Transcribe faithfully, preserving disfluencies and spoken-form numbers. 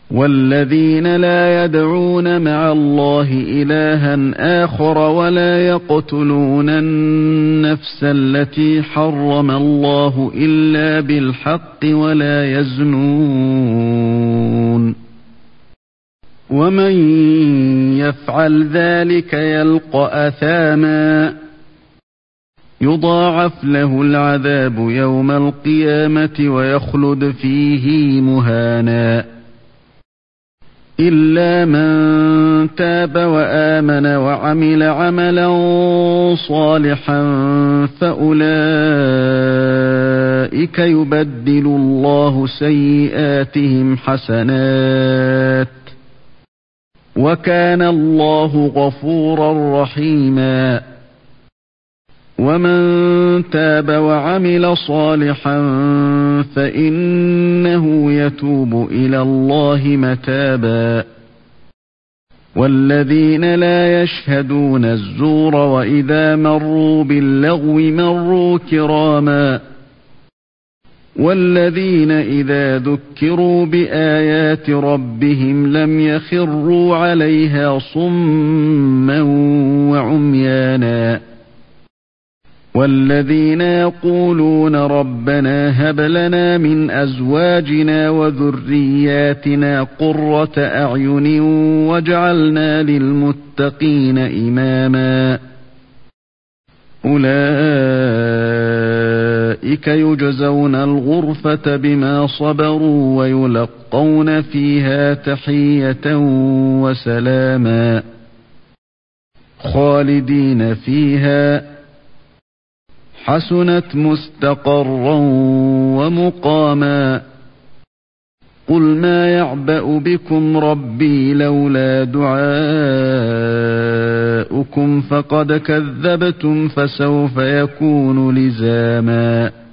والذين لا يدعون مع الله إلها آخر ولا يقتلون النفس التي حرم الله إلا بالحق ولا يزنون ومن يفعل ذلك يلقى أثاما يضاعف له العذاب يوم القيامة ويخلد فيه مهانا إلا من تاب وآمن وعمل عملا صالحا فأولئك يبدل الله سيئاتهم حسنات وكان الله غفورا رحيما ومن تاب وعمل صالحا فإنه يتوب إلى الله متابا والذين لا يشهدون الزور وإذا مروا باللغو مروا كراما والذين إذا ذكروا بآيات ربهم لم يخروا عليها صما وعميانا والذين يقولون ربنا هب لنا من أزواجنا وذرياتنا قرة أعين واجعلنا للمتقين إماما أولئك يجزون الغرفة بما صبروا ويلقون فيها تحية وسلاما خالدين فيها حسنت مستقرا ومقاما قل ما يعبأ بكم ربي لولا دعاؤكم فقد كذبتم فسوف يكون لزاما